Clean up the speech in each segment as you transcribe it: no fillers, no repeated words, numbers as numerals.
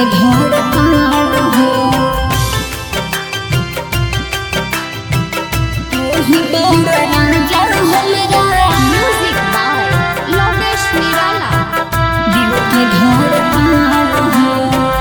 के धड़कन हो तू ही बड़ा राजा हमरा म्यूजिक बाय लोकेश निराला। दिल के धड़कन हो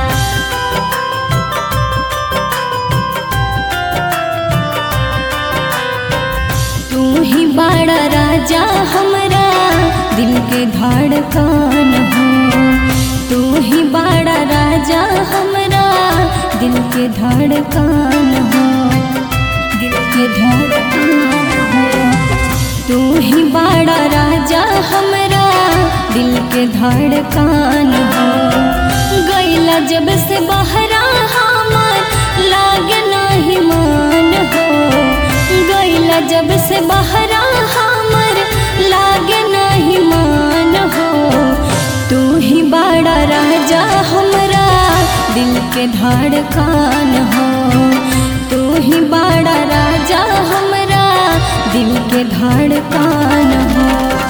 तू ही बड़ा राजा हमरा दिल के धड़कन हो तू ही बड़ा राजा हमरा दिल के धड़कन हो दिल के धड़कन हो तू ही बड़ा राजा हमरा दिल के धड़कन हो गईला जब से बहरा हमर लागे नाही मान हो गईला जब से बहरा हमर लागे नाही मान हो तू ही बड़ा राजा हमरा दिल के धड़कन हो तू ही बड़ा राजा हमरा दिल के धड़कन हो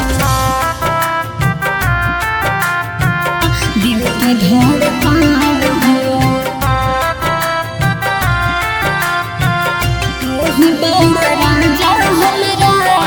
दिल के धड़कन हो तू ही बड़ा राजा हमरा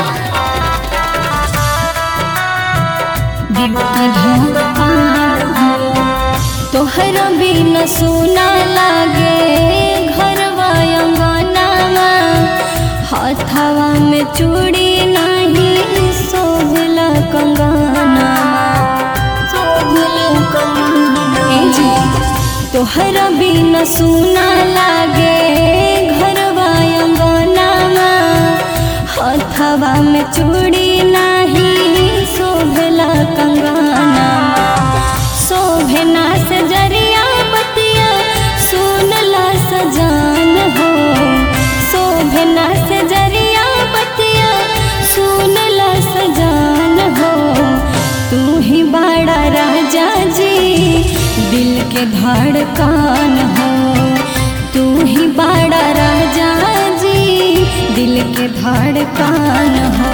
दिल के धड़कन हो तोहर बिना सुना लागे घरवा अंगनावा हथवा में चूड़ी नहीं शोभला कंगना शोभला कंगना तोहर बिना सुना लागे घरवा अंगनावा हथवा में चूड़ी नहीं शोभला कंगना शोभना से जरिया बतिया सुनला सजान हो शोभना से जरिया बतिया सुनला सजान हो तू ही बड़ा राजा जी दिल के धड़कन हो तू ही बड़ा राजा जी दिल के धड़कन हो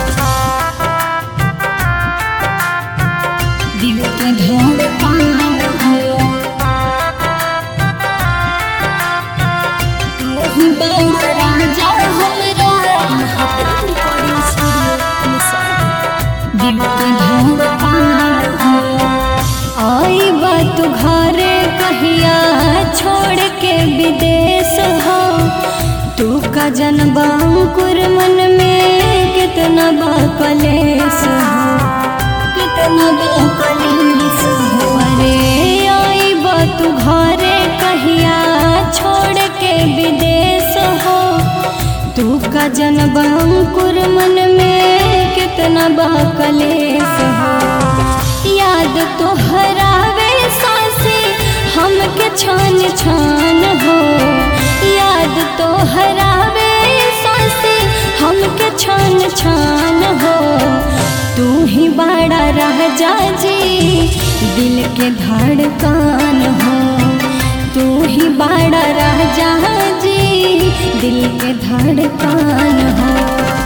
दिल के धड़कन हो तू ही बड़ा राजा हमरा दिल के धड़कन हो आई बात घरे कहिया छोड़ के विदेश हो तू का जनबा अंकुर मन में कितना बा कलेश हो कितना बा कलेश हो अरे आई बात घरे कहिया छोड़ के विदेश हो तू का जनबा अंकुर मन में कितना बा कलेश हो याद तो हरावे सांसे हमके छान छान हो याद तो हरावे सांसे हमके छान छान हो तू ही बड़ा राजा जी दिल के धड़कन हो तू ही बड़ा राजा जी दिल के धड़कन हो।